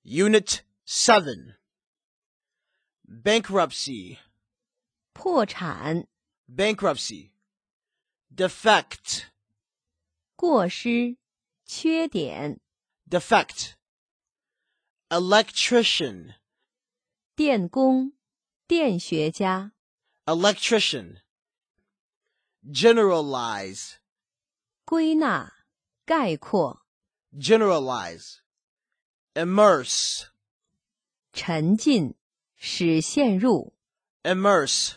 Unit 7. Bankruptcy. 破产、 Bankruptcy. Defect. 过失、缺点、 Defect. Electrician. 电工、电学家、 Electrician. Generalize. 归纳、概括、 Generalize. Immerse. 沉浸、使陷入、 Immerse.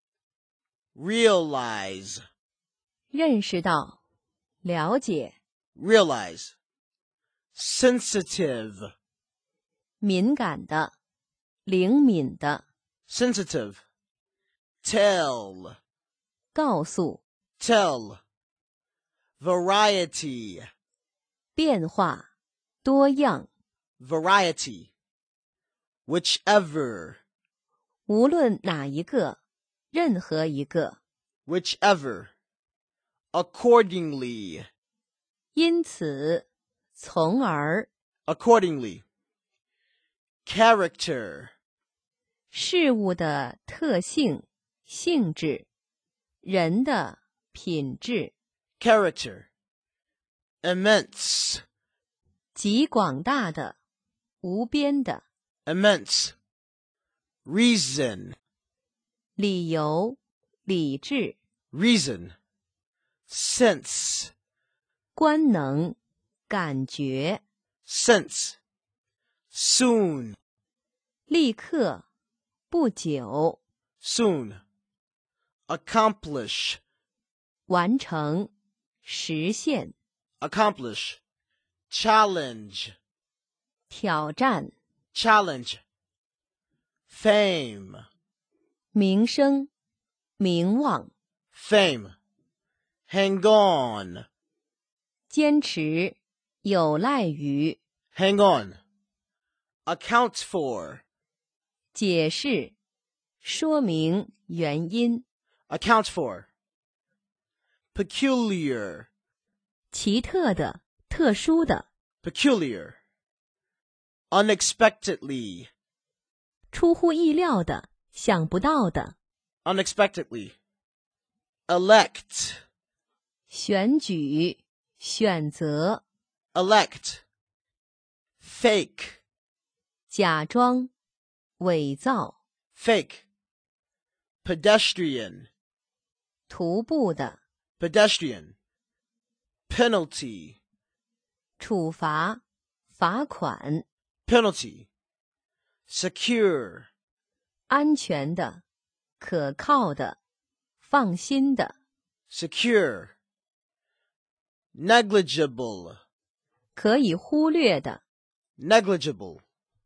Realize. 认识到、了解、 Realize. Sensitive. 敏感的、灵敏的、 Sensitive. Tell. 告诉、 Tell. Variety. 变化、多样、 Variety. Whichever. 无论哪一个、任何一个。 Whichever. Accordingly. 因此、从而、 Accordingly. Character. 事物的特性、性质、人的品质、 Character. Immense. 极广大的、无边的、 Immense. Reason. 理由、理智、 Reason. Sense. 官能、感觉、 Sense. Soon. 立刻、不久、 Soon. Accomplish. 完成、实现、 Accomplish. Challenge. 挑战、 Challenge. Fame. 名声、名望、 Fame. Hang on. 坚持、有赖于、 Hang on. Account for. 解释、说明原因、 Account for. Peculiar. 奇特的、特殊的、 Peculiar. Unexpectedly. 出乎意料的、想不到的、 Unexpectedly. Elect. 选举、选择、 Elect. Fake. 假装、伪造、 Fake. Pedestrian. 徒步的、 Pedestrian. Penalty. 处罚、罚款、 Penalty. Secure. 安全的、可靠的、放心的、 Secure. Negligible. 可以忽略的、 Negligible.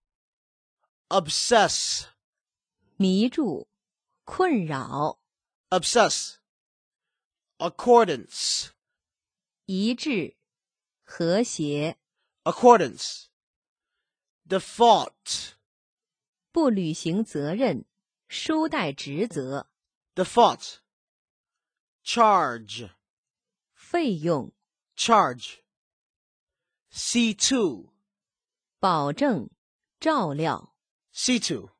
Obsess. 迷住、困扰、 Obsess. Accordance. 一致、和谐、 Accordance. Default. 不履行责任、疏待职责、 Default. Charge. 费用、 Charge. See to. 保证、照料、 See to.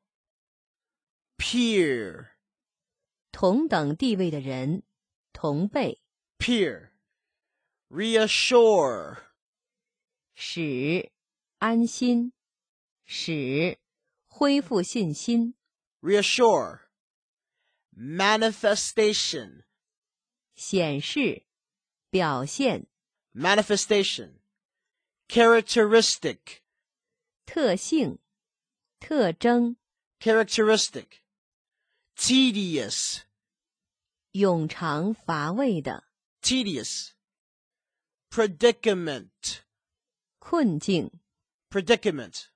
Peer. 同等地位的人、同辈、 Peer. Reassure. 使、安心、使、恢复信心、 Reassure. Manifestation. 显示、表现、 Manifestation. Characteristic. 特性、特征、 Characteristic. Tedious. 冗长乏味的、 Tedious. Predicament. 困境、 Predicament.